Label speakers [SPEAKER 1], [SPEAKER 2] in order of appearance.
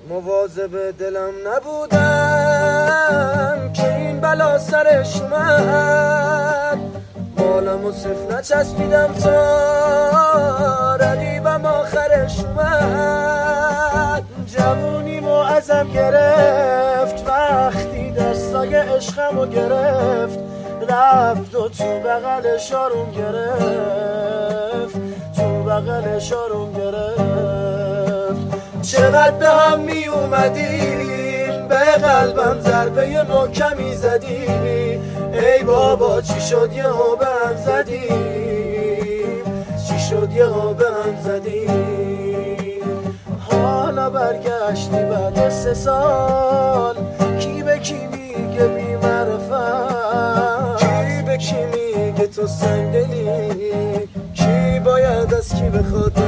[SPEAKER 1] مواظب دلم نبودم که این بلا سرش اومد. بالم و صف نچسبیدم تا رقیبم آخرش اومد. جوونیمو ازم گرفت وقتی دستای عشقمو گرفت، رفت و تو بغلش آروم گرفت، تو بغلش آروم گرفت. چقدر به هم می اومدیم، به قلبم ضربه محکمی زدیم. ای بابا چی شد یهو به هم زدیم، چی شد یهو به هم زدیم. حالا برگشتی بعد 3 سال، کی به کی میگه بی معرفت، کی به کی میگه تو سنگدلی، کی باید از کی بخواد